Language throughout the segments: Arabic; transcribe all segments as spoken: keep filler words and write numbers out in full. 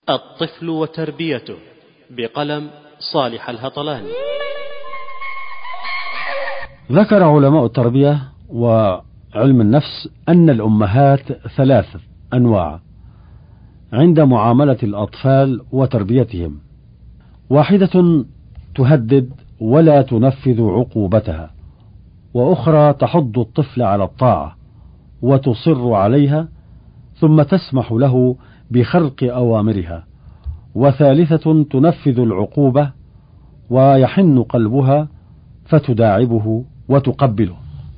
الطفل وتربيته بقلم صالح الهطلاني. ذكر علماء التربية وعلم النفس أن الأمهات ثلاث أنواع عند معاملة الأطفال وتربيتهم: واحدة تهدد ولا تنفذ عقوبتها، وأخرى تحض الطفل على الطاعة وتصر عليها ثم تسمح له بخرق أوامرها، وثالثة تنفذ العقوبة ويحن قلبها فتداعبه وتقبله.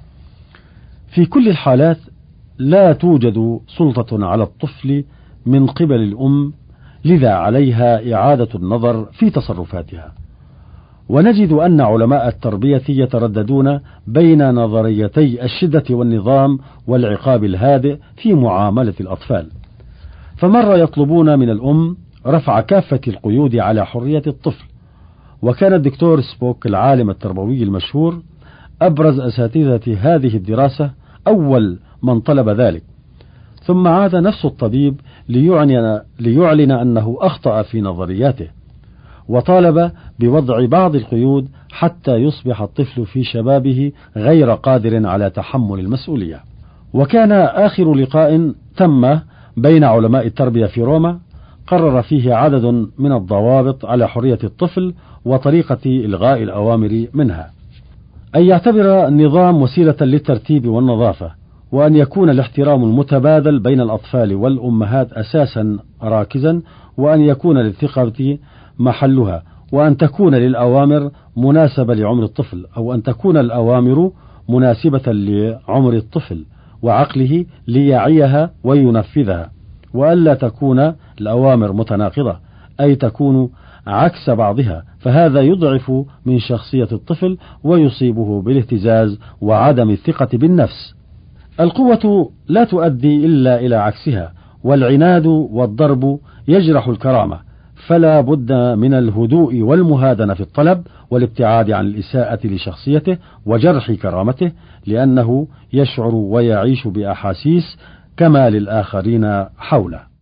في كل الحالات لا توجد سلطة على الطفل من قبل الأم، لذا عليها إعادة النظر في تصرفاتها. ونجد أن علماء التربية يترددون بين نظريتي الشدة والنظام والعقاب الهادئ في معاملة الأطفال، فمرة يطلبون من الأم رفع كافة القيود على حرية الطفل، وكان الدكتور سبوك العالم التربوي المشهور أبرز أساتذة هذه الدراسة أول من طلب ذلك، ثم عاد نفس الطبيب ليعلن, ليعلن أنه أخطأ في نظرياته، وطالب بوضع بعض القيود حتى يصبح الطفل في شبابه غير قادر على تحمل المسؤولية. وكان آخر لقاء تم بين علماء التربية في روما قرر فيه عدد من الضوابط على حرية الطفل وطريقة إلغاء الأوامر منها: أن يعتبر النظام وسيلة للترتيب والنظافة، وأن يكون الاحترام المتبادل بين الأطفال والأمهات أساسا راكزا، وأن يكون للثقة محلها، وأن تكون للأوامر مناسبة لعمر الطفل، أو أن تكون الأوامر مناسبة لعمر الطفل وعقله ليعيها وينفذها، وألا تكون الأوامر متناقضة، أي تكون عكس بعضها، فهذا يضعف من شخصية الطفل ويصيبه بالاهتزاز وعدم الثقة بالنفس. القوة لا تؤدي إلا إلى عكسها، والعناد والضرب يجرح الكرامة، فلا بد من الهدوء والمهادنة في الطلب والابتعاد عن الإساءة لشخصيته وجرح كرامته، لأنه يشعر ويعيش بأحاسيس كما للآخرين حوله.